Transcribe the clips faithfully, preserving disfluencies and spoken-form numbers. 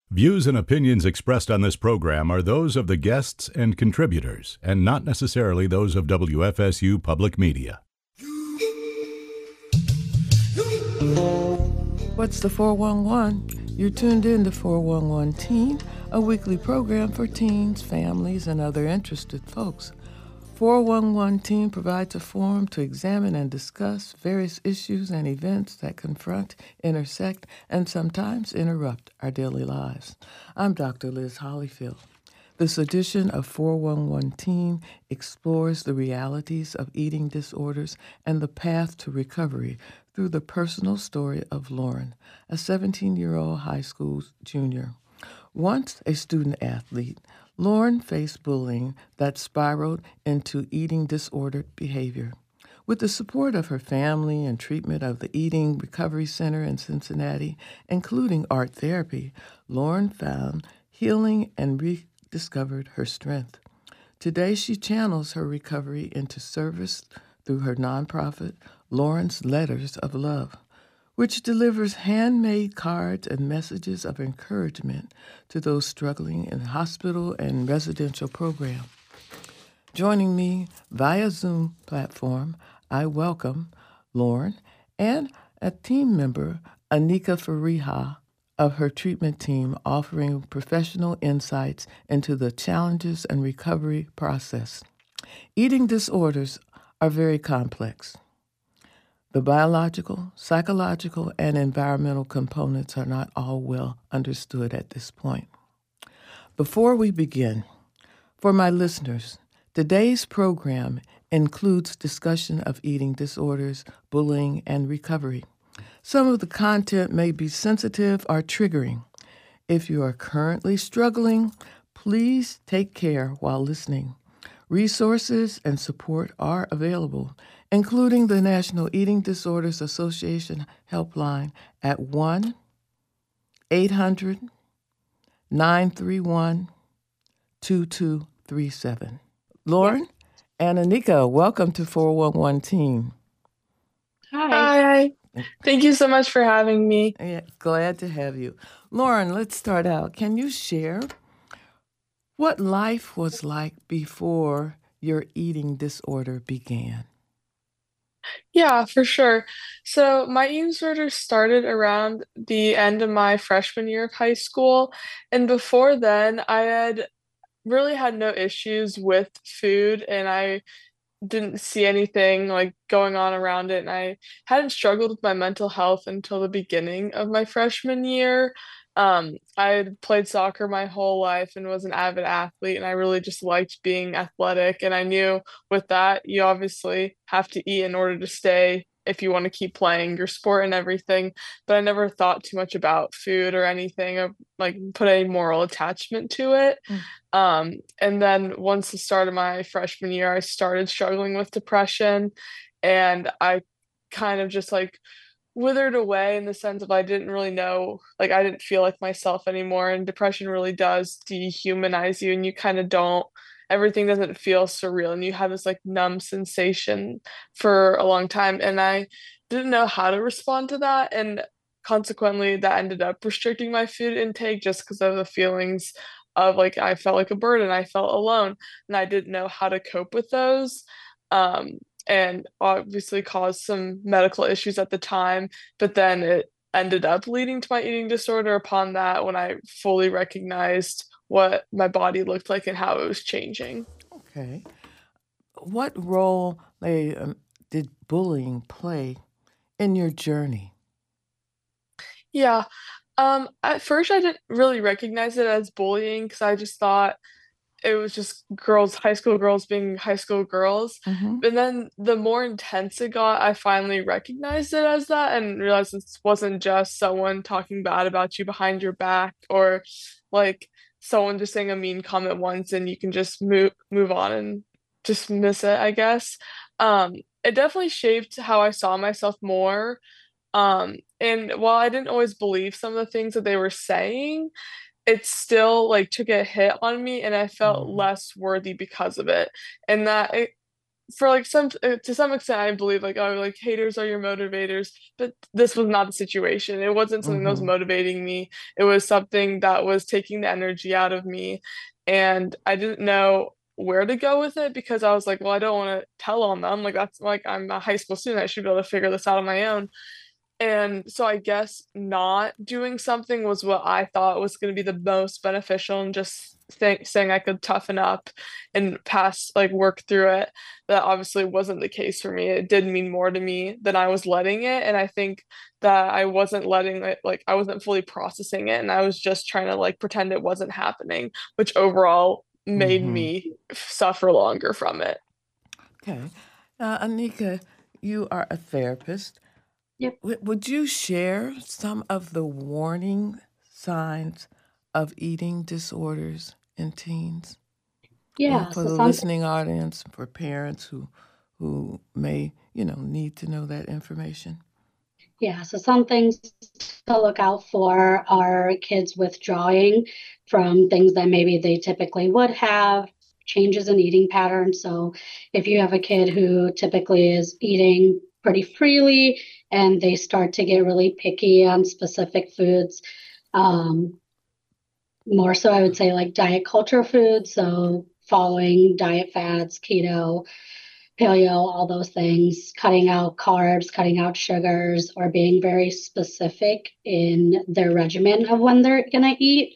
Views and opinions expressed on this program are those of the guests and contributors, and not necessarily those of W F S U Public Media. What's the four one one? You're tuned in to four one one Teen, a weekly program for teens, families, and other interested folks. four one one Teen provides a forum to examine and discuss various issues and events that confront, intersect, and sometimes interrupt our daily lives. I'm Doctor Liz Hollyfield. This edition of four one one Teen explores the realities of eating disorders and the path to recovery through the personal story of Lauren, a seventeen-year-old high school junior. Once a student-athlete, Lauren faced bullying that spiraled into eating disordered behavior. With the support of her family and treatment of the Eating Recovery Center in Cincinnati, including art therapy, Lauren found healing and rediscovered her strength. Today, she channels her recovery into service through her nonprofit, Lauren's Letters of Love, which delivers handmade cards and messages of encouragement to those struggling in hospital and residential programs. Joining me via Zoom platform, I welcome Lauren and a team member, Anika Fariha, of her treatment team, offering professional insights into the challenges and recovery process. Eating disorders are very complex. The biological, psychological, and environmental components are not all well understood at this point. Before we begin, for my listeners, today's program includes discussion of eating disorders, bullying, and recovery. Some of the content may be sensitive or triggering. If you are currently struggling, please take care while listening. Resources and support are available, including the National Eating Disorders Association helpline at one eight hundred nine three one two two three seven. Lauren and Anika, welcome to four one one Team. Hi. Thank you so much for having me. Yeah, glad to have you. Lauren, let's start out. Can you share what life was like before your eating disorder began? Yeah, for sure. So my eating disorder started around the end of my freshman year of high school. And before then, I had really had no issues with food, and I didn't see anything like going on around it. And I hadn't struggled with my mental health until the beginning of my freshman year. Um, I had played soccer my whole life and was an avid athlete, and I really just liked being athletic. And I knew with that, you obviously have to eat in order to stay if you want to keep playing your sport and everything. But I never thought too much about food or anything, or like put any moral attachment to it. Mm. Um, and then once the start of my freshman year, I started struggling with depression, and I kind of just like withered away in the sense of I didn't really know, like I didn't feel like myself anymore. And depression really does dehumanize you, and you kind of don't, everything doesn't feel surreal, and you have this like numb sensation for a long time. And I didn't know how to respond to that. And consequently, that ended up restricting my food intake just because of the feelings of like I felt like a burden, I felt alone, and I didn't know how to cope with those. Um, and obviously caused some medical issues at the time, but then it ended up leading to my eating disorder upon that when I fully recognized what my body looked like and how it was changing. Okay. What role they, um, did bullying play in your journey? Yeah. Um, at first I didn't really recognize it as bullying because I just thought it was just girls, high school girls being high school girls. Mm-hmm. But then the more intense it got, I finally recognized it as that and realized it wasn't just someone talking bad about you behind your back, or like someone just saying a mean comment once and you can just move move on and just miss it, I guess. Um, it definitely shaped how I saw myself more. Um, and while I didn't always believe some of the things that they were saying, it still like took a hit on me, and I felt Mm-hmm. less worthy because of it. And that it for like some uh, to some extent I believe like oh like haters are your motivators, but this was not the situation. It wasn't something that was Mm-hmm. motivating me. It was something that was taking the energy out of me, and I didn't know where to go with it because I was like, well, I don't want to tell on them. Like that's like I'm a high school student. I should be able to figure this out on my own. And so I guess not doing something was what I thought was going to be the most beneficial, and just think, saying I could toughen up and pass, like work through it. That obviously wasn't the case for me. It did mean more to me than I was letting it. And I think that I wasn't letting it, like, I wasn't fully processing it. And I was just trying to like pretend it wasn't happening, which overall made Mm-hmm. me suffer longer from it. Okay. Now, Anika, you are a therapist. Yep. W- would you share some of the warning signs of eating disorders in teens? You know, Yeah. for So the some, listening audience, for parents who who may, you know, need to know that information. yeah. So some things to look out for are kids withdrawing from things that maybe they typically would have, changes in eating patterns. So if you have a kid who typically is eating pretty freely and they start to get really picky on specific foods, um, more so I would say like diet culture foods. So following diet fads, keto, paleo, all those things, cutting out carbs, cutting out sugars, or being very specific in their regimen of when they're going to eat.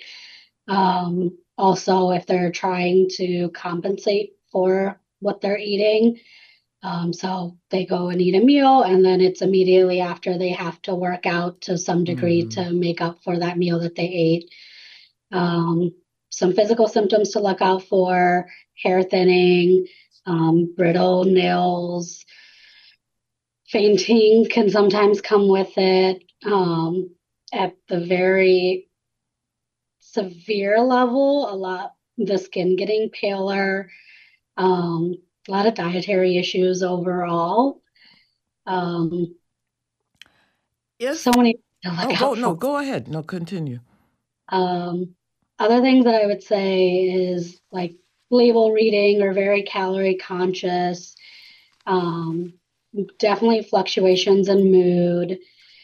Um, also, if they're trying to compensate for what they're eating, um, so they go and eat a meal, and then it's immediately after they have to work out to some degree Mm-hmm. to make up for that meal that they ate. Um, some physical symptoms to look out for: hair thinning, um, brittle nails, fainting can sometimes come with it. Um, at the very severe level, a lot the skin getting paler, um, a lot of dietary issues overall. Um, so If many to oh look go out no for. go ahead no continue. Um, other things that I would say is like label reading or very calorie conscious. Um, definitely fluctuations in mood.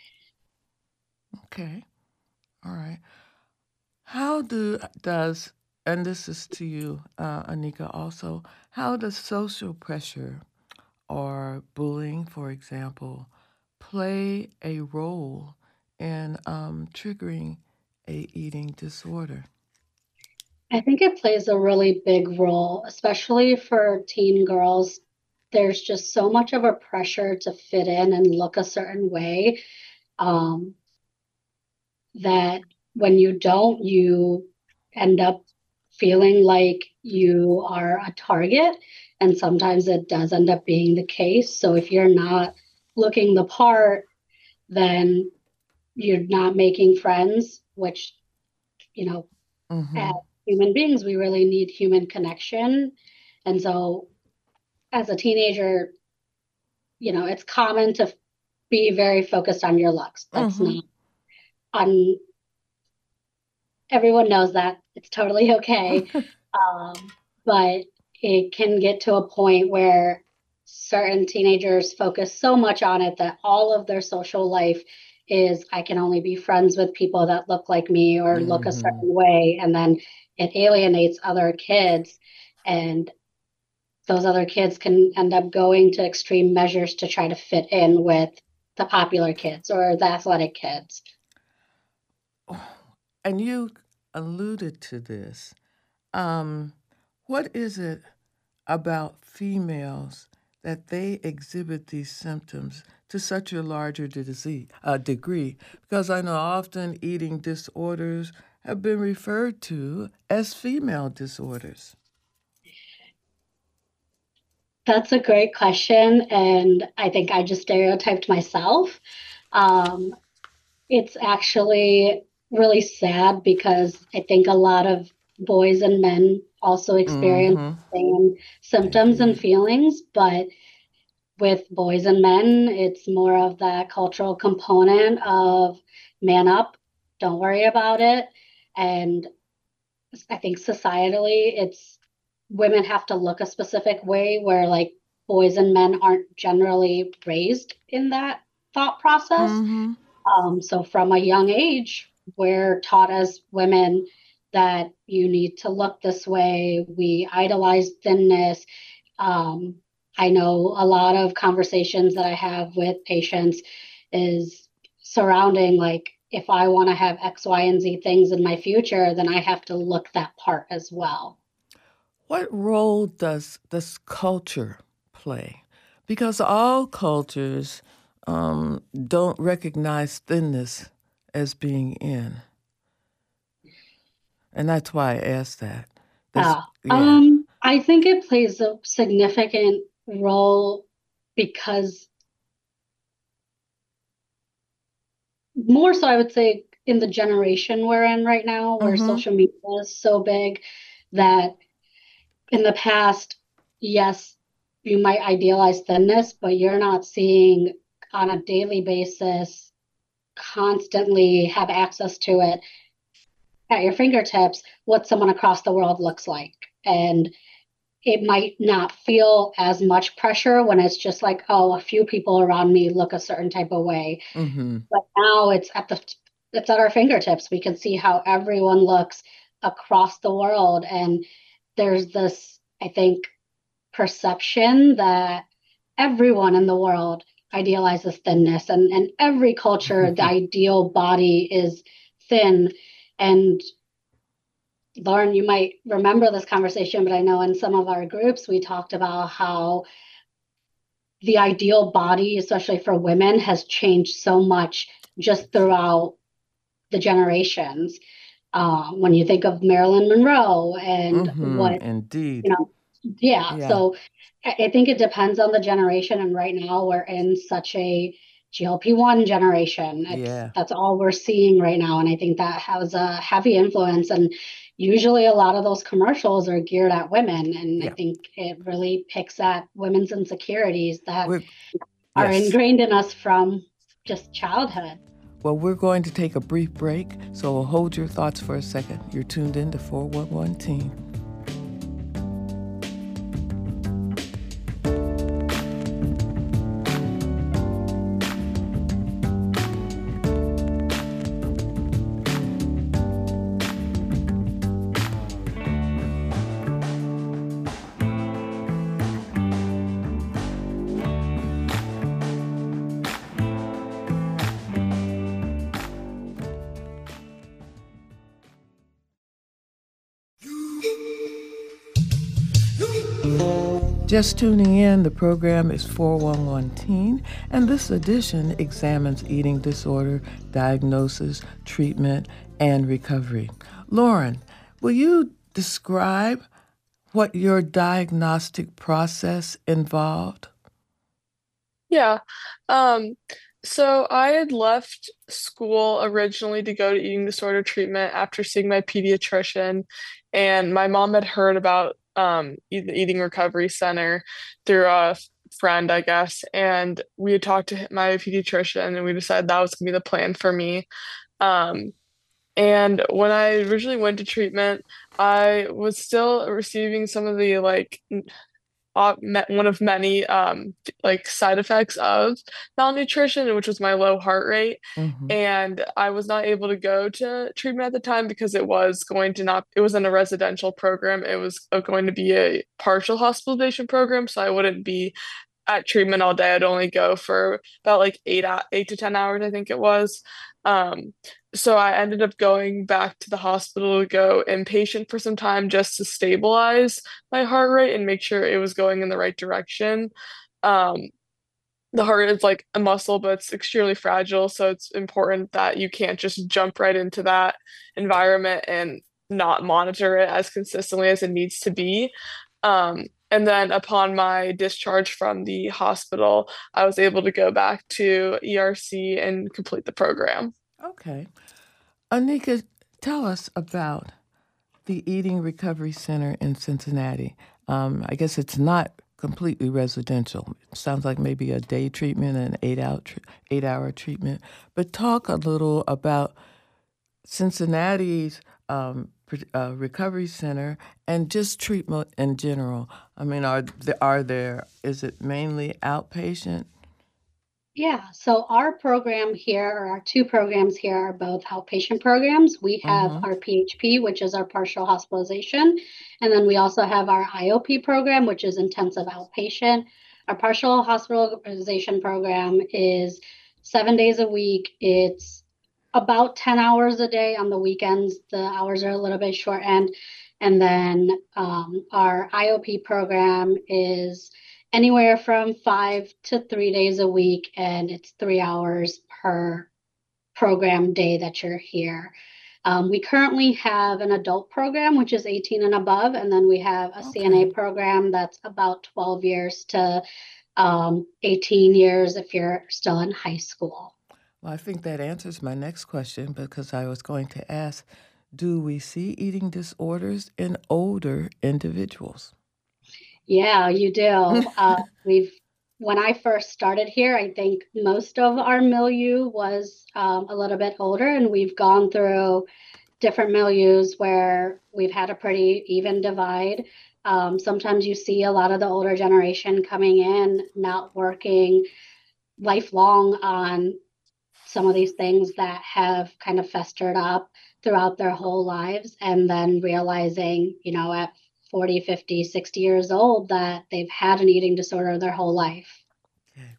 Okay, all right. How do does and this is to you, uh, Anika, also. How does social pressure or bullying, for example, play a role in um, triggering a eating disorder? I think it plays a really big role, especially for teen girls. There's just so much of a pressure to fit in and look a certain way, um, that when you don't, you end up feeling like you are a target. And sometimes it does end up being the case. So if you're not looking the part, then you're not making friends, which, you know, as Mm-hmm. human beings, we really need human connection. And so as a teenager, you know, it's common to be very focused on your looks. That's Mm-hmm. not on, everyone knows that. It's totally okay. Um, but it can get to a point where certain teenagers focus so much on it that all of their social life is, I can only be friends with people that look like me or look a certain Mm-hmm. way. And then it alienates other kids. And those other kids can end up going to extreme measures to try to fit in with the popular kids or the athletic kids. And you alluded to this. Um, what is it about females that they exhibit these symptoms to such a larger disease, uh, degree? Because I know often eating disorders have been referred to as female disorders. That's a great question. And I think I just stereotyped myself. Um, it's actually really sad because I think a lot of boys and men also experience Mm-hmm. the same They symptoms and do. feelings, but with boys and men, it's more of that cultural component of man up, don't worry about it. And I think societally, it's women have to look a specific way where like boys and men aren't generally raised in that thought process. Mm-hmm. Um, so from a young age, we're taught as women that you need to look this way. We idolize thinness. Um, I know a lot of conversations that I have with patients is surrounding like, if I want to have X, Y, and Z things in my future, then I have to look that part as well. What role does this culture play? Because all cultures um, don't recognize thinness as being in. And that's why I asked that. Uh, yeah. um, I think it plays a significant role because more so, I would say, in the generation we're in right now, where Mhm. social media is so big that in the past, yes, you might idealize thinness, but you're not seeing on a daily basis, constantly have access to it at your fingertips, what someone across the world looks like. And it might not feel as much pressure when it's just like, oh, a few people around me look a certain type of way. Mm-hmm. But now it's at the it's at our fingertips. We can see how everyone looks across the world. And there's this, I think, perception that everyone in the world idealizes thinness, and, and every culture, the ideal body is thin. And Lauren, you might remember this conversation, but I know in some of our groups, we talked about how the ideal body, especially for women, has changed so much just throughout the generations. Uh, when you think of Marilyn Monroe and Mm-hmm. what, Indeed. you know, yeah, Yeah. so I I think it depends on the generation. And right now we're in such a G L P one generation. It's, Yeah. That's all we're seeing right now. And I think that has a heavy influence. And usually a lot of those commercials are geared at women. And Yeah. I think it really picks at women's insecurities that We're, are yes. ingrained in us from just childhood. Well, we're going to take a brief break, so hold your thoughts for a second. You're tuned in to four one one Teen. Just tuning in, the program is four one one Teen, and this edition examines eating disorder, diagnosis, treatment, and recovery. Lauren, will you describe what your diagnostic process involved? Yeah. Um, so I had left school originally to go to eating disorder treatment after seeing my pediatrician, and my mom had heard about um e- the Eating Recovery Center through a friend, I guess, and we had talked to my pediatrician, and we decided that was gonna be the plan for me. Um, and when I originally went to treatment, I was still receiving some of the like uh, me- one of many um like side effects of malnutrition, which was my low heart rate. Mm-hmm. And I was not able to go to treatment at the time because it was going to not, it wasn't a residential program. It was uh, going to be a partial hospitalization program. So I wouldn't be at treatment all day. I'd only go for about like eight, hou- eight to ten hours, I think it was. Um, so I ended up going back to the hospital to go inpatient for some time just to stabilize my heart rate and make sure it was going in the right direction. Um, the heart is like a muscle, but it's extremely fragile. So it's important that you can't just jump right into that environment and not monitor it as consistently as it needs to be. Um, and then upon my discharge from the hospital, I was able to go back to E R C and complete the program. Okay. Anika, tell us about the Eating Recovery Center in Cincinnati. Um, I guess it's not completely residential. It sounds like maybe a day treatment and an eight-hour tr- eight-hour treatment. But talk a little about Cincinnati's um, uh, recovery center, and just treatment in general? I mean, are there, are there, is it mainly outpatient? Yeah, so our program here, or our two programs here, are both outpatient programs. We have Mm-hmm. our P H P, which is our partial hospitalization, and then we also have our I O P program, which is intensive outpatient. Our partial hospitalization program is seven days a week. It's about ten hours a day. On the weekends, the hours are a little bit short end. And then um, our I O P program is anywhere from five to three days a week, and it's three hours per program day that you're here. Um, we currently have an adult program, which is eighteen and above, and then we have a C N A Okay. program that's about twelve years to um, eighteen years if you're still in high school. Well, I think that answers my next question because I was going to ask, do we see eating disorders in older individuals? Yeah, you do. Uh, we've when I first started here, I think most of our milieu was um, a little bit older, and we've gone through different milieus where we've had a pretty even divide. Um, sometimes you see a lot of the older generation coming in, not working lifelong on some of these things that have kind of festered up throughout their whole lives, and then realizing, you know, at forty, fifty, sixty years old that they've had an eating disorder their whole life. Okay.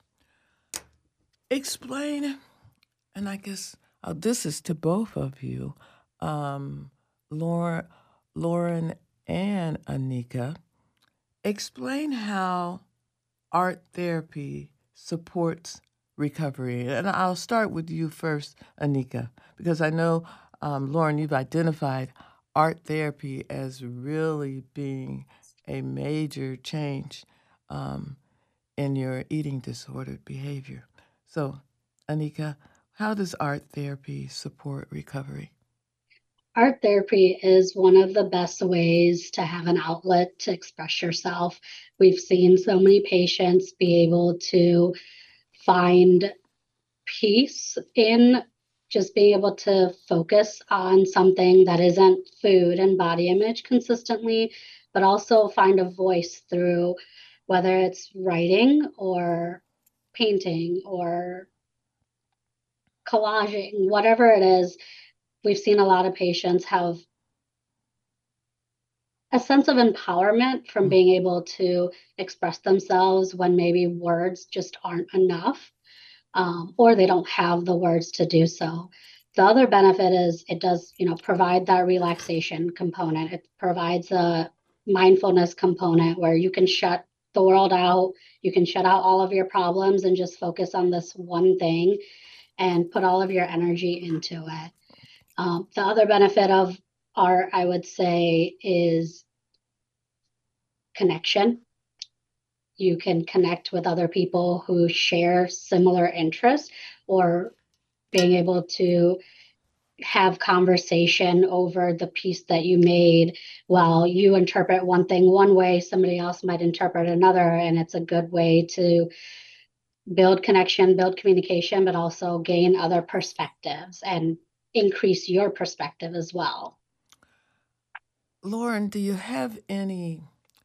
Explain, and I guess uh, this is to both of you, um, Lauren, Lauren and Anika. Explain how art therapy supports recovery. And I'll start with you first, Anika, because I know, um, Lauren, you've identified art therapy as really being a major change um, in your eating disordered behavior. So, Anika, how does art therapy support recovery? Art therapy is one of the best ways to have an outlet to express yourself. We've seen so many patients be able to find peace in just being able to focus on something that isn't food and body image consistently, but also find a voice through whether it's writing or painting or collaging, whatever it is. We've seen a lot of patients have a sense of empowerment from Mm. being able to express themselves when maybe words just aren't enough, um, or they don't have the words to do so. The other benefit is it does, you know, provide that relaxation component. It provides a mindfulness component where you can shut the world out, you can shut out all of your problems and just focus on this one thing and put all of your energy into it. Um, the other benefit of art, I would say, is connection. You can connect with other people who share similar interests, or being able to have conversation over the piece that you made. While you interpret one thing one way, somebody else might interpret another, and it's a good way to build connection, build communication, but also gain other perspectives and increase your perspective as well. Lauren, do you have any,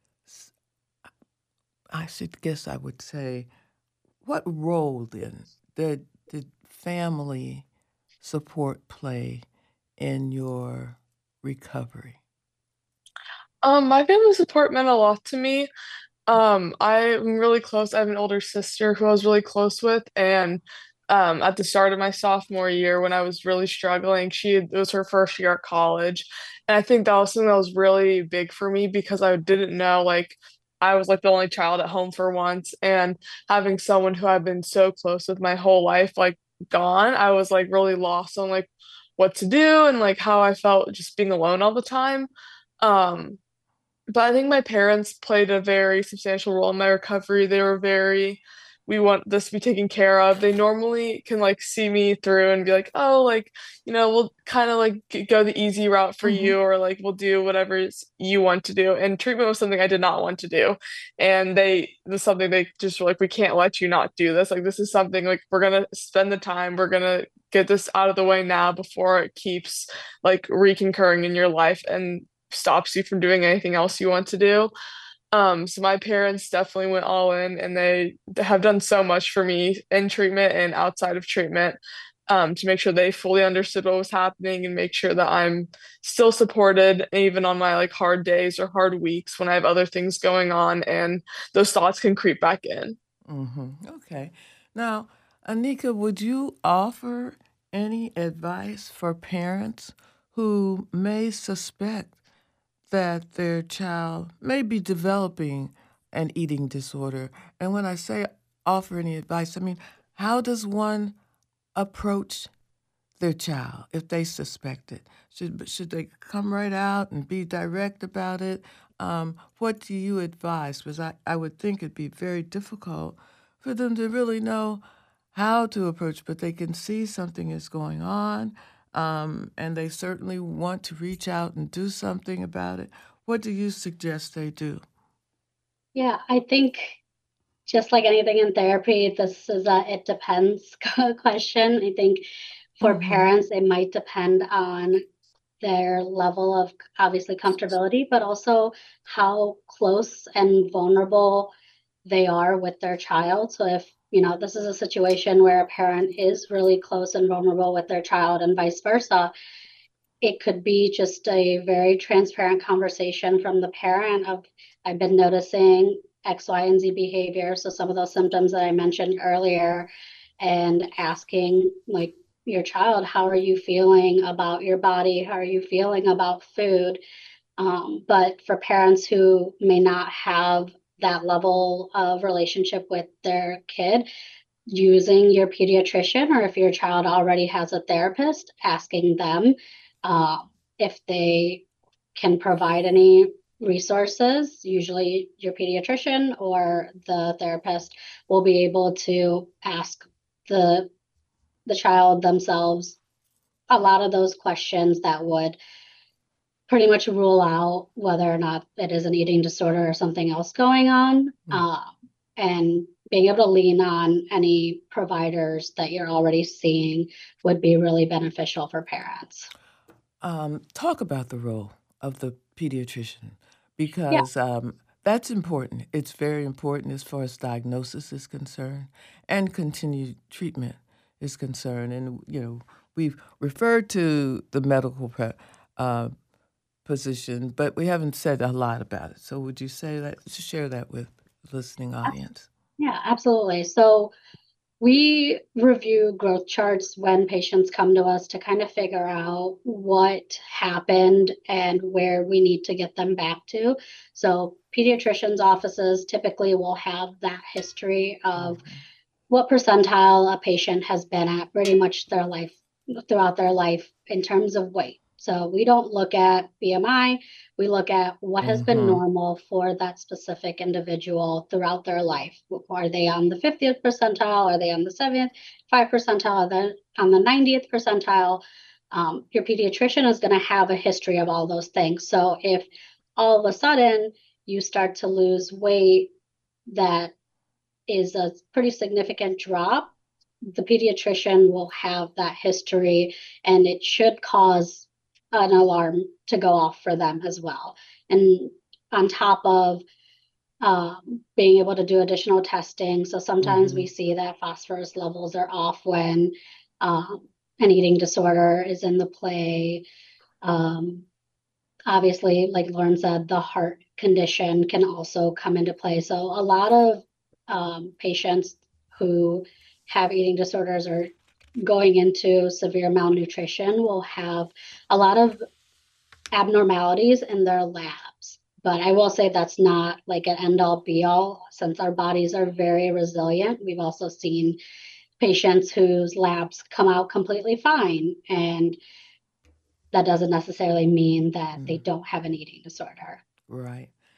I should guess I would say, what role then did, did family support play in your recovery? Um, my family support meant a lot to me. Um, I'm really close. I have an older sister who I was really close with, and um, at the start of my sophomore year, when I was really struggling, she it was her first year at college, and I think that was something that was really big for me because I didn't know, like, I was like the only child at home for once, and having someone who I've been so close with my whole life like gone, I was like really lost on like what to do and like how I felt just being alone all the time. Um, but I think my parents played a very substantial role in my recovery. They were very we want this to be taken care of, they normally can like see me through and be like, oh, like, you know, we'll kind of like g- go the easy route for Mm-hmm. you, or like we'll do whatever is- you want to do. And treatment was something I did not want to do. And they, this is something they just were like, we can't let you not do this. Like, this is something like we're gonna spend the time, we're gonna get this out of the way now before it keeps like reconcurring in your life and stops you from doing anything else you want to do. Um, so my parents definitely went all in, and they have done so much for me in treatment and outside of treatment, um, to make sure they fully understood what was happening and make sure that I'm still supported even on my like hard days or hard weeks when I have other things going on and those thoughts can creep back in. Mm-hmm. Okay. Now, Anika, would you offer any advice for parents who may suspect that their child may be developing an eating disorder? And when I say offer any advice, I mean, how does one approach their child if they suspect it? Should should they come right out and be direct about it? Um, what do you advise? Because I, I would think it'd be very difficult for them to really know how to approach, but they can see something is going on, um, and they certainly want to reach out and do something about it. What do you suggest they do? Yeah, I think just like anything in therapy, this is a it depends question. I think for Mm-hmm. parents, it might depend on their level of obviously comfortability, but also how close and vulnerable they are with their child. So if, you know, this is a situation where a parent is really close and vulnerable with their child and vice versa, it could be just a very transparent conversation from the parent of, I've been noticing X, Y, and Z behavior. So some of those symptoms that I mentioned earlier, and asking like your child, how are you feeling about your body? How are you feeling about food? Um, but for parents who may not have that level of relationship with their kid, using your pediatrician, or if your child already has a therapist, asking them uh, if they can provide any resources. Usually your pediatrician or the therapist will be able to ask the the child themselves a lot of those questions that would pretty much rule out whether or not it is an eating disorder or something else going on. Mm. Uh, and being able to lean on any providers that you're already seeing would be really beneficial for parents. Um, talk about the role of the pediatrician Yeah, because um, that's important. It's very important as far as diagnosis is concerned and continued treatment is concerned. And, you know, we've referred to the medical pre- uh, position, but we haven't said a lot about it. So would you say that, share that with the listening audience? yeah, absolutely. So we review growth charts when patients come to us to kind of figure out what happened and where we need to get them back to. So pediatricians' offices typically will have that history of Mhm. what percentile a patient has been at pretty much their life throughout their life in terms of weight. So we don't look at B M I, we look at what has been Mhm. normal for that specific individual throughout their life. Are they on the fiftieth percentile? Are they on the seventy-five percentile? Are they on the ninetieth percentile? Um, your pediatrician is going to have a history of all those things. So if all of a sudden you start to lose weight that is a pretty significant drop, the pediatrician will have that history, and it should cause an alarm to go off for them as well. And on top of uh, being able to do additional testing, so sometimes Mhm. we see that phosphorus levels are off when um, an eating disorder is in the play. Um, Obviously, like Lauren said, the heart condition can also come into play. So a lot of um, patients who have eating disorders or going into severe malnutrition will have a lot of abnormalities in their labs. But I will say that's not like an end all be all, since our bodies are very resilient. We've also seen patients whose labs come out completely fine, and that doesn't necessarily mean that they Mm. don't have an eating disorder. Right.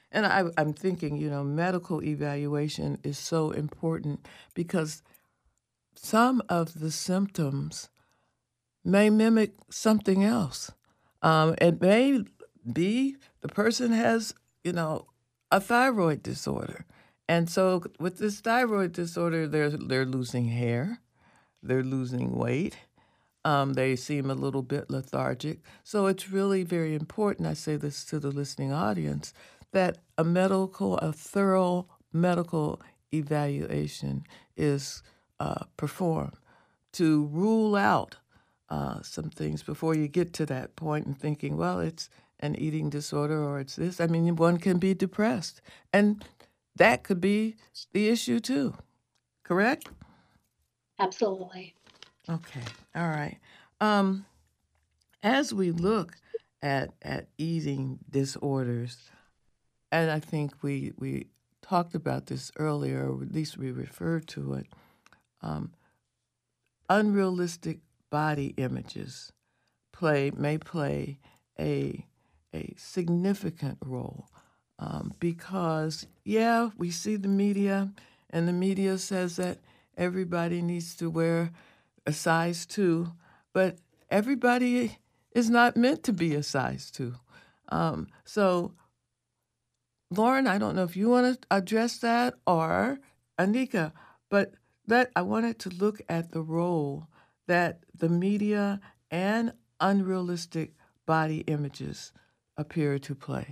And I, I'm thinking, you know, medical evaluation is so important because some of the symptoms may mimic something else. Um, it may be the person has, you know, a thyroid disorder. And so with this thyroid disorder, they're, they're losing hair, they're losing weight, um, they seem a little bit lethargic. So it's really very important, I say this to the listening audience, that a medical, a thorough medical evaluation is uh, performed to rule out uh, some things before you get to that point and thinking, well, it's an eating disorder or it's this. I mean, one can be depressed, and that could be the issue too, correct? Absolutely. Okay, all right. Um, as we look at at eating disorders, and I think we we talked about this earlier, or at least we referred to it, um, unrealistic body images play may play a a significant role um, because yeah, we see the media, and the media says that everybody needs to wear a size two, but everybody is not meant to be a size two. Um, so, Lauren, I don't know if you want to address that or Anika, but that I wanted to look at the role that the media and unrealistic body images appear to play.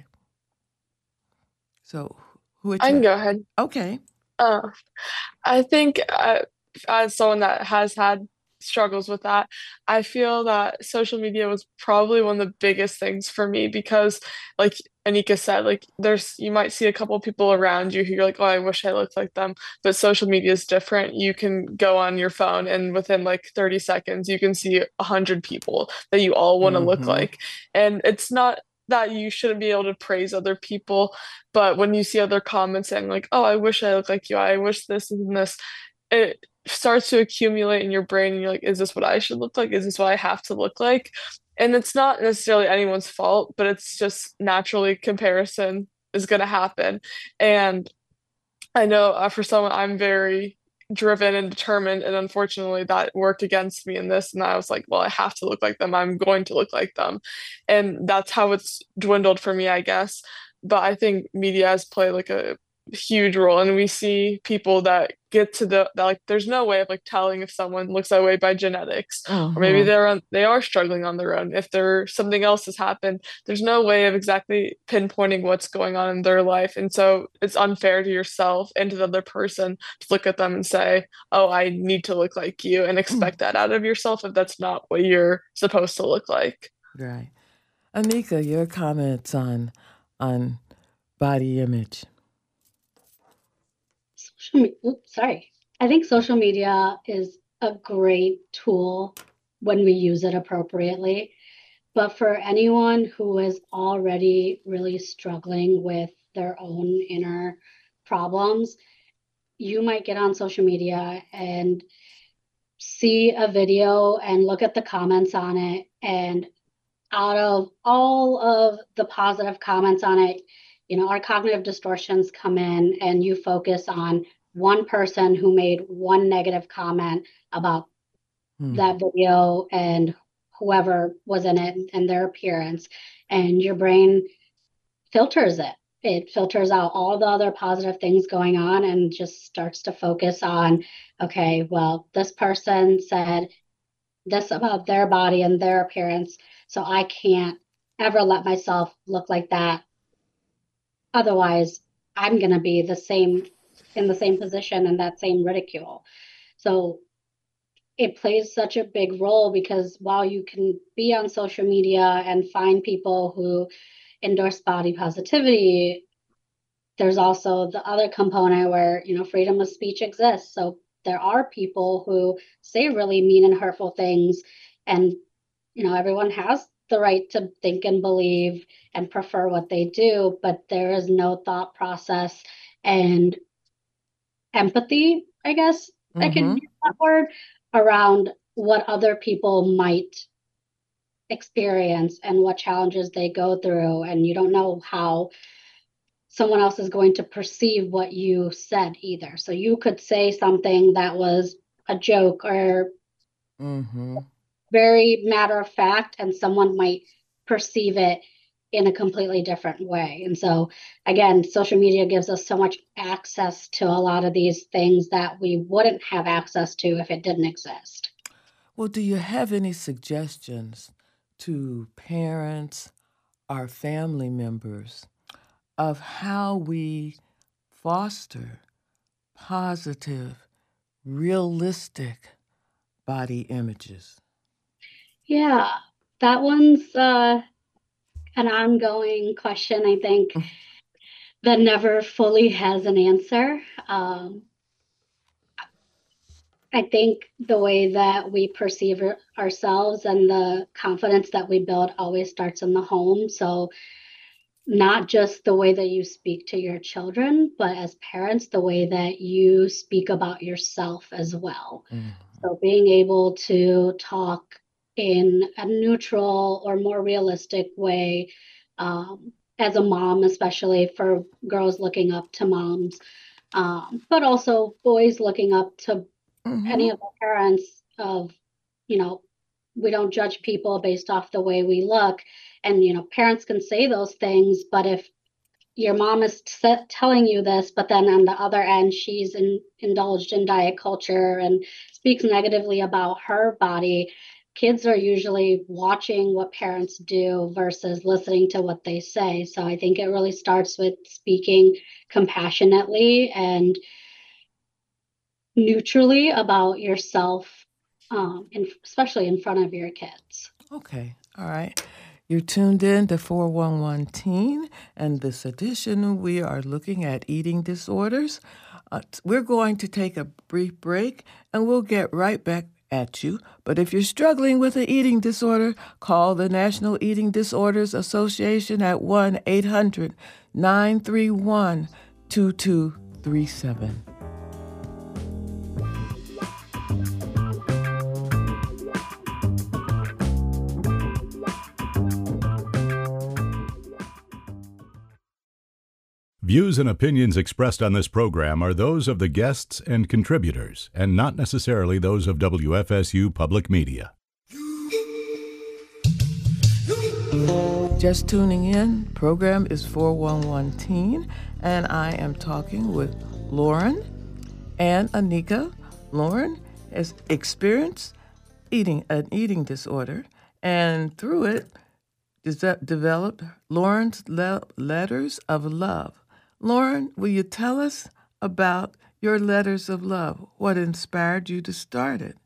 So, who would I can you? go ahead. Okay. Uh, I think uh, as someone that has had struggles with that, I feel that social media was probably one of the biggest things for me because, like Anika said, like there's you might see a couple people around you who you're like, oh, I wish I looked like them. But social media is different. You can go on your phone and within like thirty seconds, you can see a hundred people that you all want to look Mm-hmm. like. And it's not that you shouldn't be able to praise other people, but when you see other comments saying like, oh, I wish I looked like you, I wish this and this, it starts to accumulate in your brain and you're like, is this what I should look like? Is this what I have to look like? And it's not necessarily anyone's fault, but it's just naturally comparison is going to happen. And I know uh, for someone, I'm very driven and determined, and unfortunately, that worked against me in this. And I was like, well, I have to look like them. I'm going to look like them. And that's how it's dwindled for me, I guess. But I think media has played like a huge role, and we see people that get to the that, like there's no way of like telling if someone looks that way by genetics, or maybe Mm-hmm. they're on they are struggling on their own. If there something else has happened, there's no way of exactly pinpointing what's going on in their life, and so it's unfair to yourself and to the other person to look at them and say, oh, I need to look like you, and expect that out of yourself if that's not what you're supposed to look like. Right. Anika, your comments on on body image. Social me- oops, sorry. I think social media is a great tool when we use it appropriately. But for anyone who is already really struggling with their own inner problems, you might get on social media and see a video and look at the comments on it. And out of all of the positive comments on it, you know, our cognitive distortions come in and you focus on one person who made one negative comment about Hmm. that video and whoever was in it and their appearance, and your brain filters it. It filters out all the other positive things going on and just starts to focus on, okay, well, this person said this about their body and their appearance, so I can't ever let myself look like that. Otherwise, I'm going to be the same in the same position and that same ridicule. So it plays such a big role because while you can be on social media and find people who endorse body positivity, there's also the other component where, you know, freedom of speech exists. So there are people who say really mean and hurtful things, and, you know, everyone has the right to think and believe and prefer what they do, but there is no thought process and empathy, I guess I can Mm-hmm. use that word, around what other people might experience and what challenges they go through. And you don't know how someone else is going to perceive what you said either. So you could say something that was a joke or Mm-hmm. very matter of fact, and someone might perceive it in a completely different way. And so, again, social media gives us so much access to a lot of these things that we wouldn't have access to if it didn't exist. Well, do you have any suggestions to parents or family members of how we foster positive, realistic body images? Yeah, that one's uh, an ongoing question, I think, that never fully has an answer. Um, I think the way that we perceive ourselves and the confidence that we build always starts in the home. So, not just the way that you speak to your children, but as parents, the way that you speak about yourself as well. Mm-hmm. So, being able to talk in a neutral or more realistic way, um, as a mom, especially for girls looking up to moms, um, but also boys looking up to Mm-hmm. any of the parents of, you know, we don't judge people based off the way we look. And, you know, parents can say those things, but if your mom is t- telling you this, but then on the other end, she's in, indulged in diet culture and speaks negatively about her body, kids are usually watching what parents do versus listening to what they say. So I think it really starts with speaking compassionately and neutrally about yourself, um, in, especially in front of your kids. Okay, all right. You're tuned in to four one one Teen, and this edition we are looking at eating disorders. Uh, we're going to take a brief break, and we'll get right back at you. But if you're struggling with an eating disorder, call the National Eating Disorders Association at one eight hundred nine three one two two three seven. Views and opinions expressed on this program are those of the guests and contributors, and not necessarily those of W F S U Public Media. Just tuning in, program is four one one Teen, and I am talking with Lauren and Anika. Lauren has experienced eating an eating disorder, and through it, de- developed Lauren's le- Letters of Love. Lauren, will you tell us about your Letters of Love? What inspired you to start it?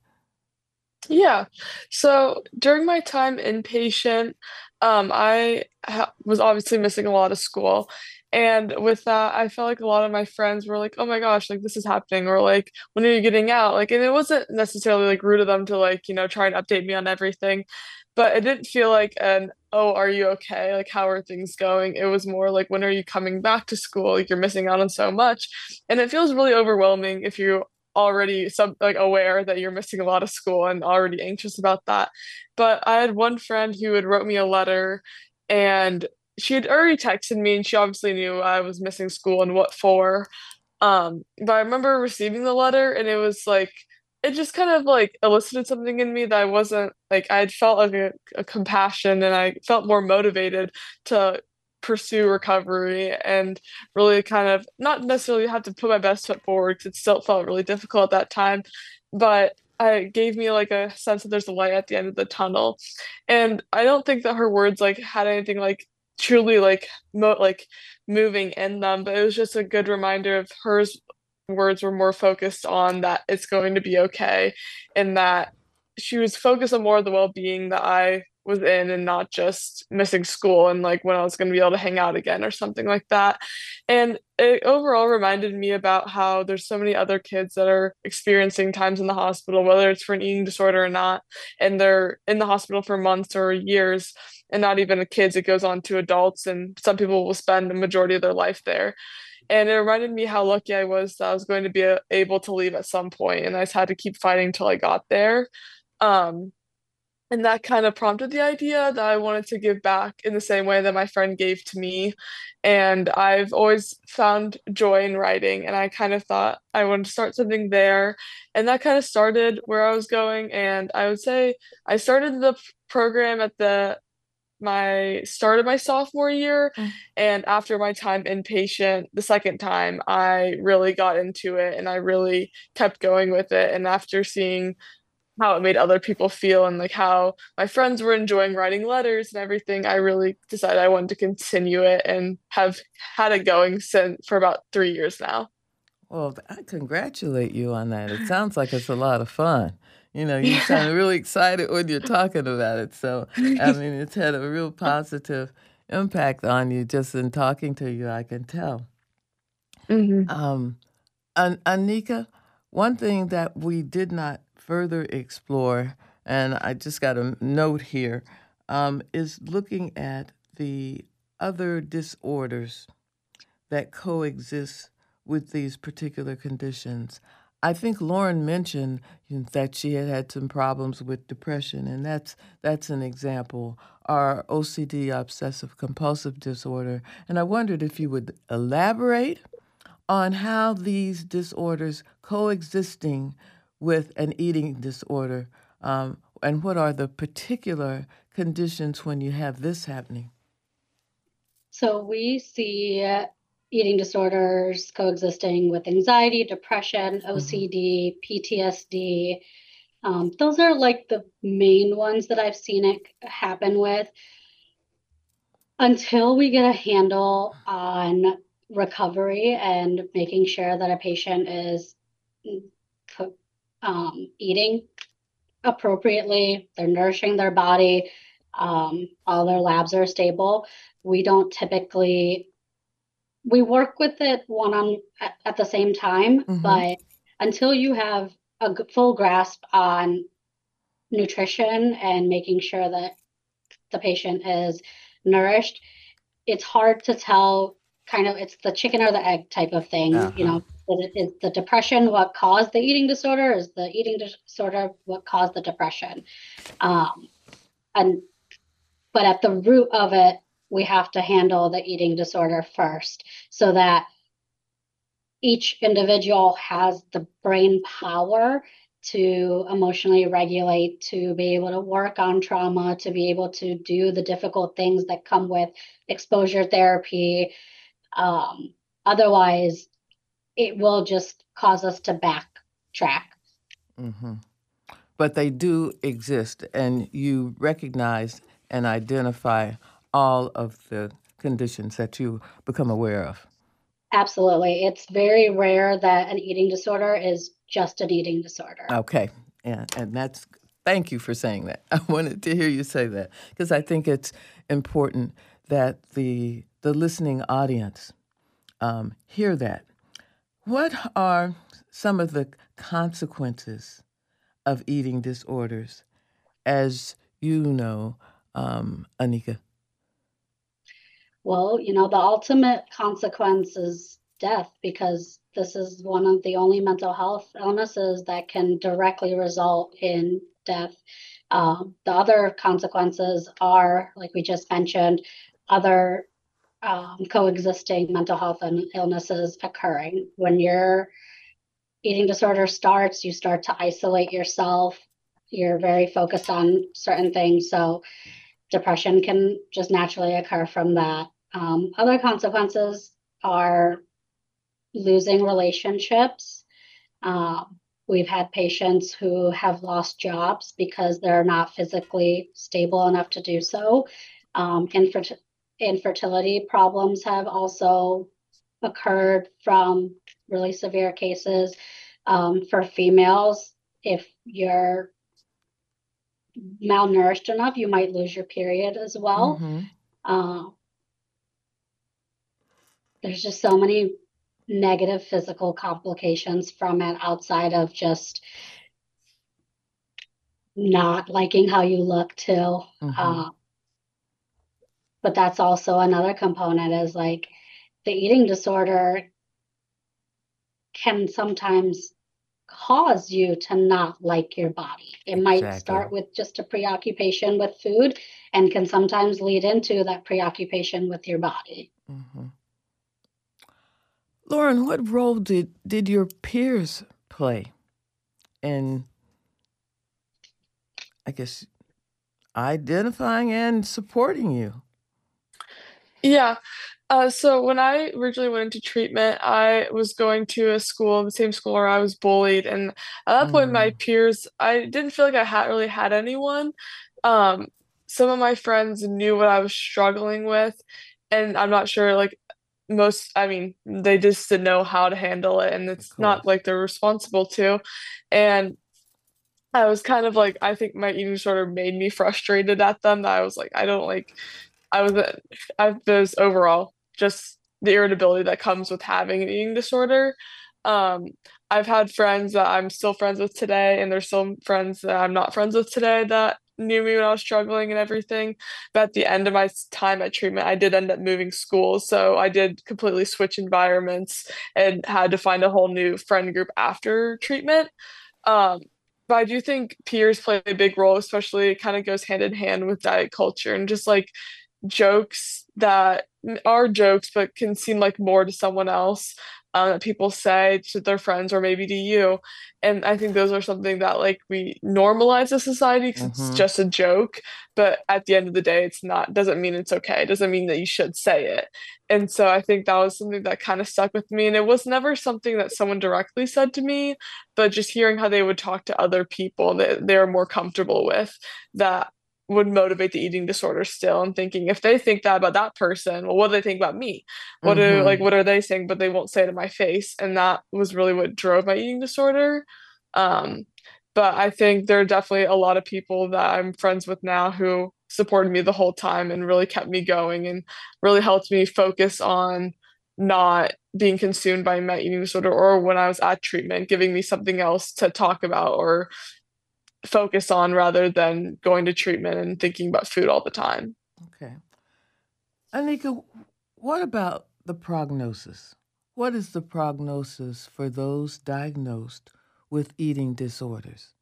Yeah. So during my time inpatient, um, I ha was obviously missing a lot of school. And with that, I felt like a lot of my friends were like, oh my gosh, like this is happening, or like, when are you getting out? Like, and it wasn't necessarily like rude of them to like, you know, try and update me on everything, but it didn't feel like an, oh, are you okay? Like, how are things going? It was more like, when are you coming back to school? Like, you're missing out on so much. And it feels really overwhelming if you already some like aware that you're missing a lot of school and already anxious about that. But I had one friend who had wrote me a letter, and she had already texted me, and she obviously knew I was missing school and what for. Um, but I remember receiving the letter, and it was like it just kind of like elicited something in me that I wasn't like I had felt like a, a compassion, and I felt more motivated to pursue recovery and really kind of not necessarily have to put my best foot forward because it still felt really difficult at that time, but it gave me like a sense that there's a light at the end of the tunnel. And I don't think that her words like had anything like truly like mo like moving in them, but it was just a good reminder of hers words were more focused on that it's going to be okay, and that she was focused on more of the well-being that I was in and not just missing school and like when I was going to be able to hang out again or something like that. And it overall reminded me about how there's so many other kids that are experiencing times in the hospital, whether it's for an eating disorder or not, and they're in the hospital for months or years, and not even the kids, it goes on to adults, and some people will spend the majority of their life there. And it reminded me how lucky I was that I was going to be able to leave at some point, and I just had to keep fighting till I got there. Um, And that kind of prompted the idea that I wanted to give back in the same way that my friend gave to me. And I've always found joy in writing, and I kind of thought I wanted to start something there. And that kind of started where I was going. And I would say I started the p- program at the my start of my sophomore year, Mm. and after my time inpatient the second time, I really got into it and I really kept going with it. And after seeing how it made other people feel and like how my friends were enjoying writing letters and everything, I really decided I wanted to continue it and have had it going since for about three years now. Well, I congratulate you on that. It sounds like it's a lot of fun. You know, you Yeah. sound really excited when you're talking about it. So, I mean, it's had a real positive impact on you just in talking to you, I can tell. hmm Um, An- Anika, one thing that we did not further explore, and I just got a note here, um, is looking at the other disorders that coexist with these particular conditions. I think Lauren mentioned you know, that she had had some problems with depression, and that's that's an example. Or O C D, obsessive compulsive disorder, and I wondered if you would elaborate on how these disorders coexisting with an eating disorder, um, and what are the particular conditions when you have this happening. So we see uh, eating disorders coexisting with anxiety, depression, Mhm. O C D, P T S D. Um, those are like the main ones that I've seen it happen with. Until we get a handle on recovery and making sure that a patient is mm, co- um, eating appropriately, they're nourishing their body, um, all their labs are stable, we don't typically we work with it one on at, at the same time, Mhm. but until you have a g- full grasp on nutrition and making sure that the patient is nourished, it's hard to tell. Kind of, it's the chicken or the egg type of thing, you Uh-huh. know. Is, it- is the depression what caused the eating disorder? Is the eating disorder what caused the depression? Um, and but at the root of it, we have to handle the eating disorder first, so that each individual has the brain power to emotionally regulate, to be able to work on trauma, to be able to do the difficult things that come with exposure therapy. Um, Otherwise, it will just cause us to backtrack. hmm But they do exist, and you recognize and identify all of the conditions that you become aware of. Absolutely. It's very rare that an eating disorder is just an eating disorder. Okay, and and that's thank you for saying that. I wanted to hear you say that because I think it's important that the the listening audience um, hear that. What are some of the consequences of eating disorders, as you know, um, Anika? Well, you know, the ultimate consequence is death, because this is one of the only mental health illnesses that can directly result in death. Um, the other consequences are, like we just mentioned, other um, coexisting mental health and illnesses occurring. When your eating disorder starts, you start to isolate yourself. You're very focused on certain things. So depression can just naturally occur from that. Um, other consequences are losing relationships. Um, we've had patients who have lost jobs because they're not physically stable enough to do so. Um, infer- infertility problems have also occurred from really severe cases. Um, for females, if you're malnourished enough, you might lose your period as well. Mm-hmm. Uh, there's just so many negative physical complications from it outside of just not liking how you look too. Mm-hmm. Uh, but that's also another component, is like the eating disorder can sometimes cause you to not like your body. It might Exactly. start with just a preoccupation with food and can sometimes lead into that preoccupation with your body. Mm-hmm. Lauren, what role did, did your peers play in, I guess, identifying and supporting you? Yeah. Uh, so when I originally went into treatment, I was going to a school, the same school where I was bullied, and at that point, my Mm. peers, I didn't feel like I had really had anyone. Um, some of my friends knew what I was struggling with, and I'm not sure, like most, I mean, they just didn't know how to handle it, and Of it's not course. like they're responsible to. And I was kind of like, I think my eating disorder made me frustrated at them. That I was like, I don't like I was uh, I was overall just the irritability that comes with having an eating disorder. Um, I've had friends that I'm still friends with today, and there's some friends that I'm not friends with today that knew me when I was struggling and everything. But at the end of my s- time at treatment, I did end up moving schools, so I did completely switch environments and had to find a whole new friend group after treatment. Um, but I do think peers play a big role, especially it kind of goes hand in hand with diet culture and just like jokes that are jokes but can seem like more to someone else, um, that people say to their friends or maybe to you. And I think those are something that like we normalize as society because it's Mm-hmm. just a joke. But at the end of the day, it's not, doesn't mean it's okay. It doesn't mean that you should say it. And so I think that was something that kind of stuck with me. And it was never something that someone directly said to me, but just hearing how they would talk to other people that they're more comfortable with, that would motivate the eating disorder still, and thinking if they think that about that person, well, what do they think about me? What do like Mm-hmm. what are they saying, but they won't say it to my face? And that was really what drove my eating disorder. Um, but I think there are definitely a lot of people that I'm friends with now who supported me the whole time and really kept me going and really helped me focus on not being consumed by my eating disorder, or when I was at treatment, giving me something else to talk about or focus on rather than going to treatment and thinking about food all the time. Okay. Anika, what about the prognosis? What is the prognosis for those diagnosed with eating disorders?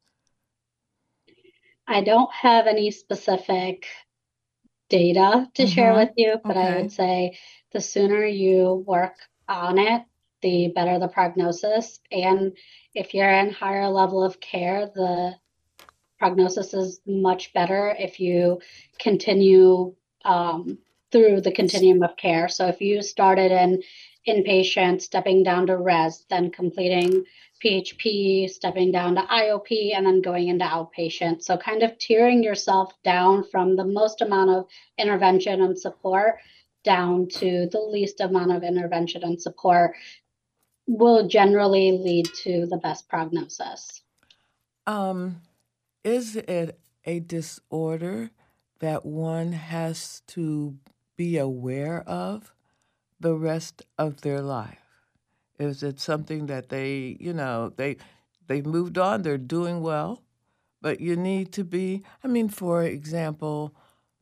I don't have any specific data to share Mm-hmm. with you, but I would Okay. say the sooner you work on it, the better the prognosis. And if you're in higher level of care, the prognosis is much better if you continue um, through the continuum of care. So if you started in inpatient, stepping down to res, then completing P H P, stepping down to I O P, and then going into outpatient. So kind of tiering yourself down from the most amount of intervention and support down to the least amount of intervention and support will generally lead to the best prognosis. Um, is it a disorder that one has to be aware of the rest of their life? Is it something that they, you know, they they've moved on, they're doing well, but you need to be, I mean, for example,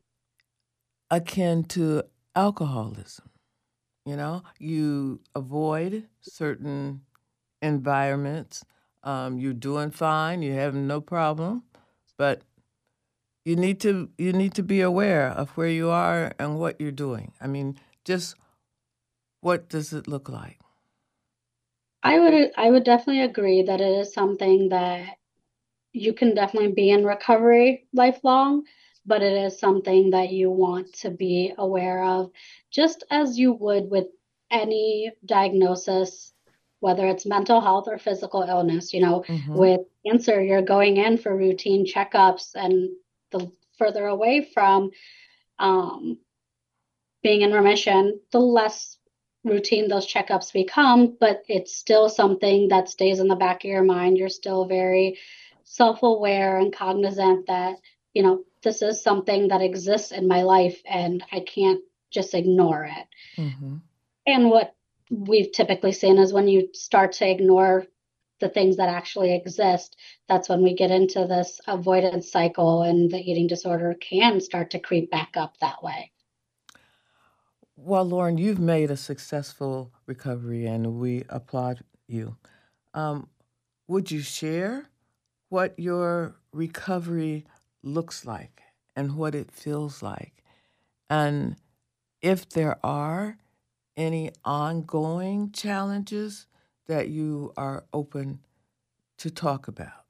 akin to alcoholism, you know, you avoid certain environments. Um, you're doing fine, you're having no problem, but you need to you need to be aware of where you are and what you're doing. I mean, just what does it look like? I would I would definitely agree that it is something that you can definitely be in recovery lifelong, but it is something that you want to be aware of, just as you would with any diagnosis, whether it's mental health or physical illness. You know, Mm-hmm. with cancer, you're going in for routine checkups, and the further away from um, being in remission, the less routine those checkups become, but it's still something that stays in the back of your mind. You're still very self-aware and cognizant that, you know, this is something that exists in my life and I can't just ignore it. Mm-hmm. And what we've typically seen is when you start to ignore the things that actually exist, that's when we get into this avoidance cycle and the eating disorder can start to creep back up that way. Well, Lauren, you've made a successful recovery, and we applaud you. Um, would you share what your recovery looks like and what it feels like? And if there are any ongoing challenges that you are open to talk about?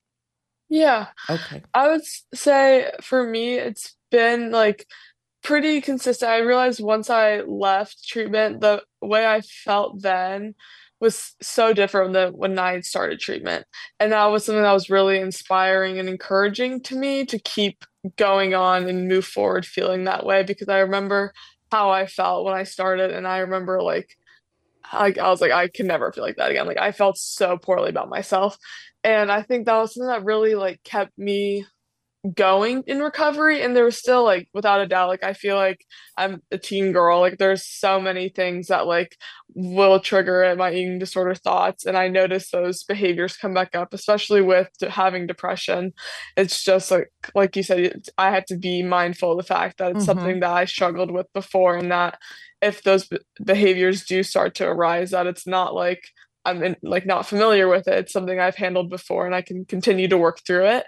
Yeah, Okay. I would s- say for me, it's been like pretty consistent. I realized once I left treatment, the way I felt then was so different than when I started treatment. And that was something that was really inspiring and encouraging to me to keep going on and move forward feeling that way because I remember how I felt when I started. And I remember like, like I was like, I can never feel like that again. Like I felt so poorly about myself. And I think that was something that really like kept me going in recovery, and there was still like without a doubt like I feel like I'm a teen girl, like there's so many things that like will trigger my eating disorder thoughts, and I notice those behaviors come back up, especially with d- having depression. It's just like like you said, it's- I had to be mindful of the fact that it's Mm-hmm. something that I struggled with before, and that if those b- behaviors do start to arise, that it's not like I'm in, like not familiar with it. It's something I've handled before and I can continue to work through it.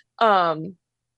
um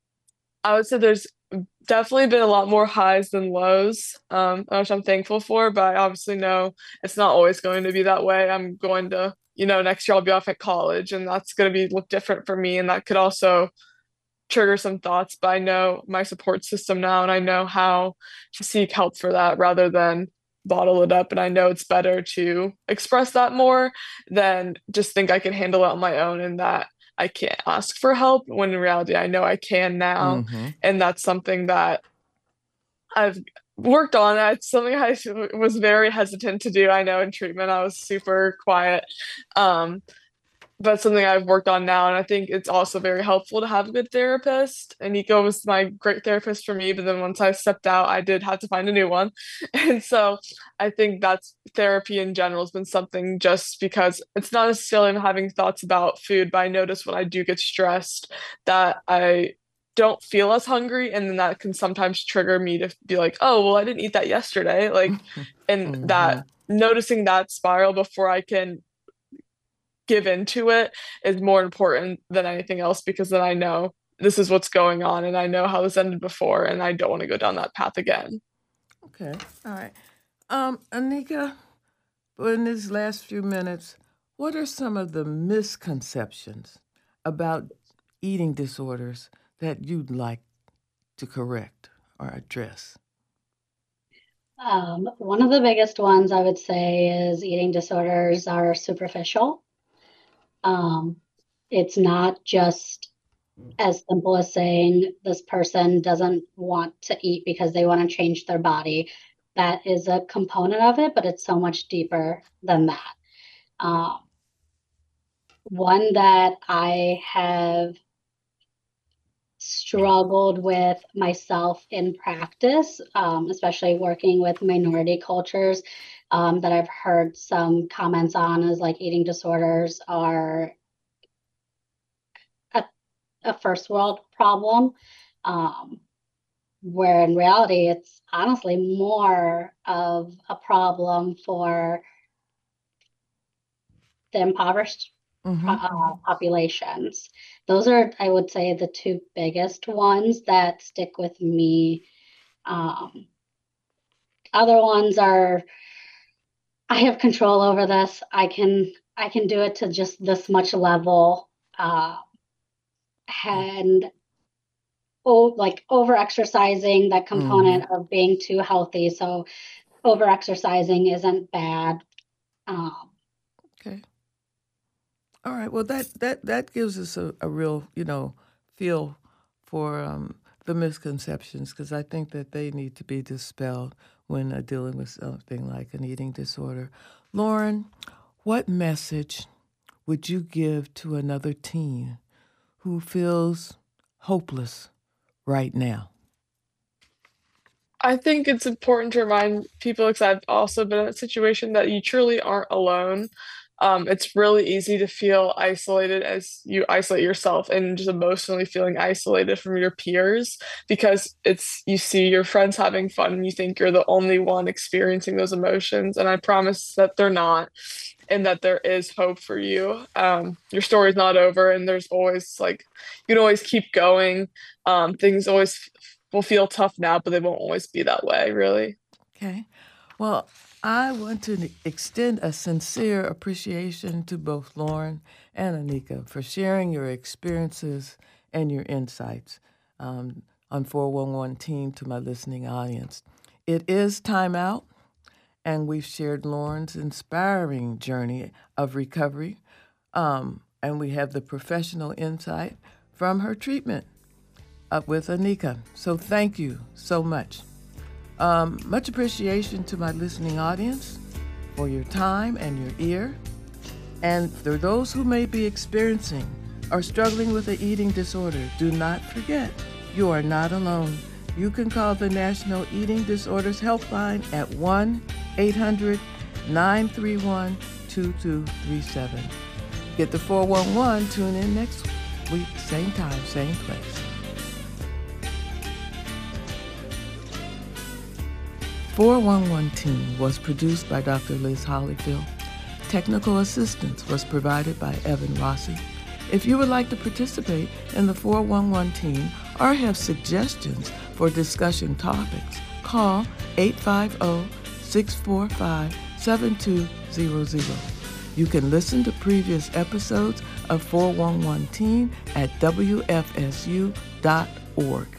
I would say there's definitely been a lot more highs than lows, um, which I'm thankful for, but I obviously know it's not always going to be that way. I'm going to, you know, next year I'll be off at college and that's going to be look different for me. And that could also trigger some thoughts, but I know my support system now and I know how to seek help for that rather than bottle it up. And I know it's better to express that more than just think I can handle it on my own and that I can't ask for help when in reality I know I can now. Mm-hmm. And that's something that I've worked on. It's something I was very hesitant to do. I know in treatment I was super quiet. Um, but something I've worked on now, and I think it's also very helpful to have a good therapist. And Nico was my great therapist for me, but then once I stepped out, I did have to find a new one. And so I think that's therapy in general has been something just because it's not necessarily I'm having thoughts about food, but I notice when I do get stressed that I don't feel as hungry, and then that can sometimes trigger me to be like, oh, well, I didn't eat that yesterday. Like, and Mm-hmm. that noticing that spiral before I can give into it is more important than anything else because then I know this is what's going on and I know how this ended before and I don't want to go down that path again. Okay. All right. Um, Anika, in these last few minutes, what are some of the misconceptions about eating disorders that you'd like to correct or address? Um, one of the biggest ones I would say is eating disorders are superficial. Um, it's not just as simple as saying this person doesn't want to eat because they want to change their body. That is a component of it, but it's so much deeper than that. Um, one that I have struggled with myself in practice, um, especially working with minority cultures, um, that I've heard some comments on is like eating disorders are a, a first world problem, um, where in reality it's honestly more of a problem for the impoverished Mm-hmm. uh, populations. Those are, I would say, the two biggest ones that stick with me. Um, other ones are, I have control over this. I can I can do it to just this much level, uh, and oh, like over exercising, that Mm-hmm. component of being too healthy. So over exercising isn't bad. Um, Okay. All right. Well, that that that gives us a, a real, you know, feel for um, the misconceptions because I think that they need to be dispelled when uh, dealing with something like an eating disorder. Lauren, what message would you give to another teen who feels hopeless right now? I think it's important to remind people, because I've also been in a situation, that you truly aren't alone. Um, it's really easy to feel isolated as you isolate yourself and just emotionally feeling isolated from your peers because it's you see your friends having fun and you think you're the only one experiencing those emotions. And I promise that they're not. and that there is hope for you. Um, your story's not over, and there's always like, you can always keep going. Um, things always f- will feel tough now, but they won't always be that way, really. Okay. Well, I want to extend a sincere appreciation to both Lauren and Anika for sharing your experiences and your insights um, on four one one Teen to my listening audience. It is time out, and we've shared Lauren's inspiring journey of recovery, um, and we have the professional insight from her treatment uh, with Anika. So thank you so much. Um, much appreciation to my listening audience for your time and your ear. And for those who may be experiencing or struggling with an eating disorder, do not forget, you are not alone. You can call the National Eating Disorders Helpline at one eight hundred nine three one two two three seven. Get the four one one. Tune in next week, same time, same place. four one one Teen was produced by Doctor Liz Hollyfield. Technical assistance was provided by Evan Rossi. If you would like to participate in the four one one Teen or have suggestions for discussion topics, call eight five zero, six four five, seven two zero zero. You can listen to previous episodes of four one one Teen at W F S U dot org.